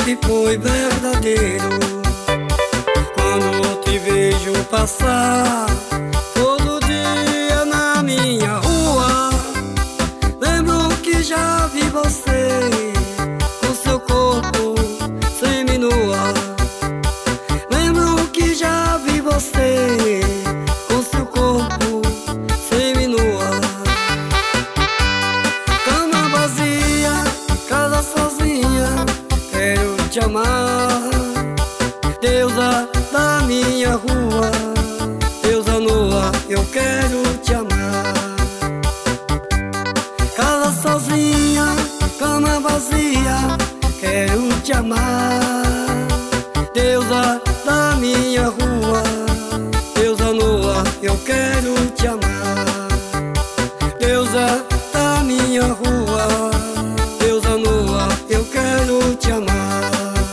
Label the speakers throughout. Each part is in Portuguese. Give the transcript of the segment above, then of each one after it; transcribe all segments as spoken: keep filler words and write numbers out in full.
Speaker 1: sempre foi verdadeiro. Quando te vejo passar todo dia na minha rua, lembro que já vi você com seu corpo seminua. Lembro que já vi você com seu corpo seminua. Cama vazia, casa sozinha, quero te amar. Deusa da minha rua, deusa nua, eu quero te amar. Casa sozinha, cama vazia, quero te amar. Deusa da minha rua, deusa nua, eu quero te amar. Deusa da minha rua, deusa nua, eu quero te amar.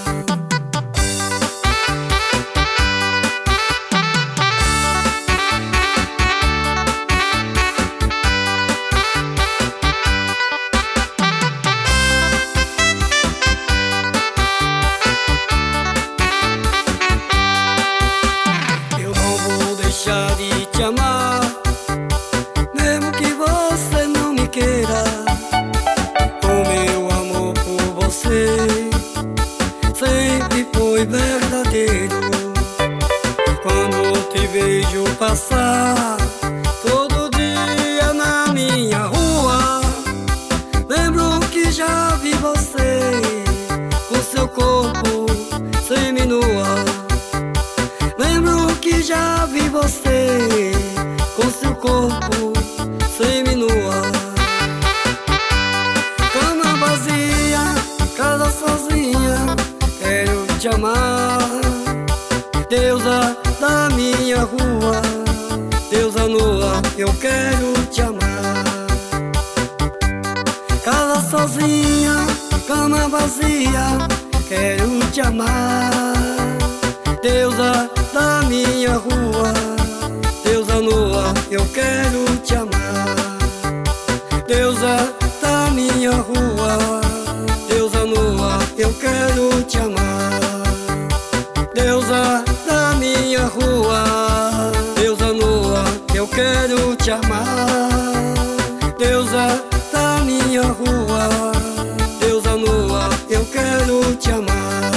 Speaker 1: Deixar de te amar, mesmo que você não me queira. O meu amor por você sempre foi verdadeiro. Quando te vejo passar todo dia na minha rua, lembro que já vi você com seu corpo seminua. Lembro que já vi você com seu corpo seminua. Cama vazia, casa sozinha, quero te amar. Deusa da minha rua, deusa nua, eu quero te amar. Casa sozinha, cama vazia, quero te amar. Deusa da minha rua, deusa nua, eu quero te amar. Deusa da minha rua, deusa nua, eu quero te amar. Deusa da minha rua, deusa nua, eu quero te amar. Deusa da minha rua, deusa nua, eu quero te amar.